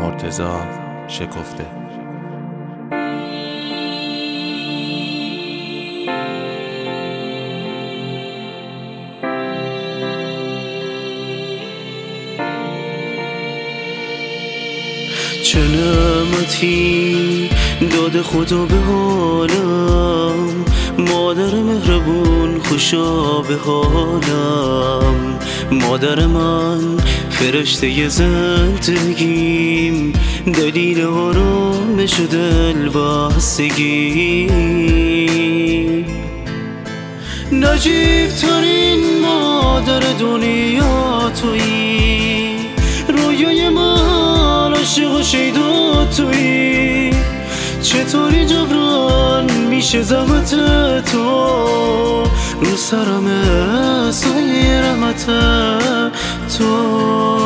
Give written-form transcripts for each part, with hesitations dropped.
مرتضی شکفته. چه نعمتی داده خدا به حالم، مادر مهربون خوشا به حالم. مادر من فرشته زندگیم، دلیل آرامش و دل بستگی. نجیب ترین مادر دنیا تویی، رویای من عاشق و شیدا تویی. چطوری جبران میشه زحمت تو، رو سرم سایه رحمت تو.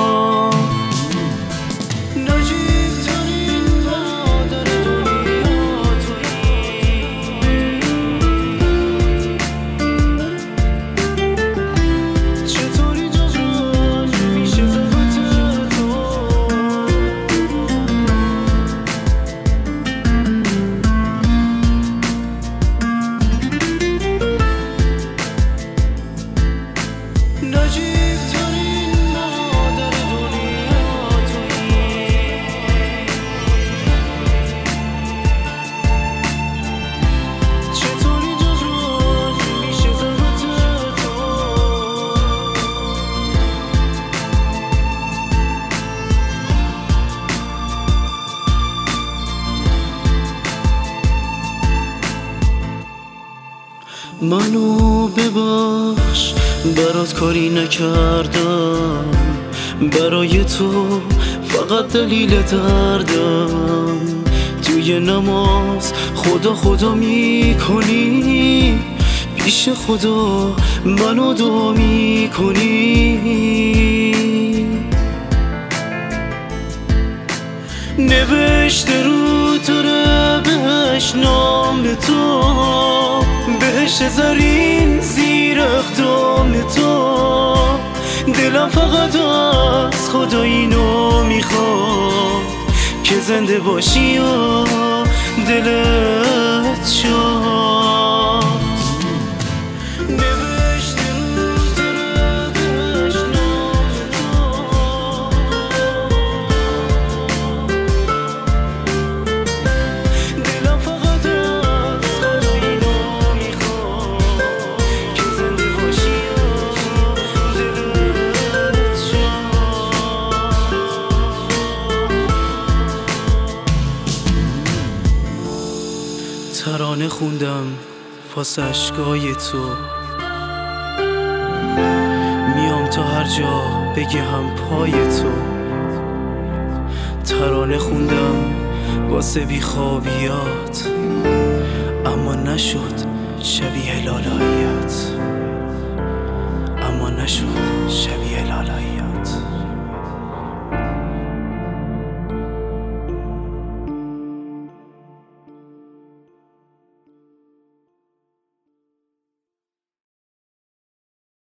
منو ببخش برات کاری نکردم، برای تو فقط دلیل دردم. توی نماز خدا خدا میکنی، پیش خدا منو دعا میکنی. نوشته رو تره بهش نام تو، بهش زرین زیر اقدام تو. دلم فقط از خدا اینو میخواد که زنده باشی و دلت شاد. ترانه خوندم واسه اشکای تو، میام تا هر جا بگم پای تو. ترانه خوندم واسه بیخوابیات، اما نشد شبیه لالاییات، اما نشد شبیه لالاییات.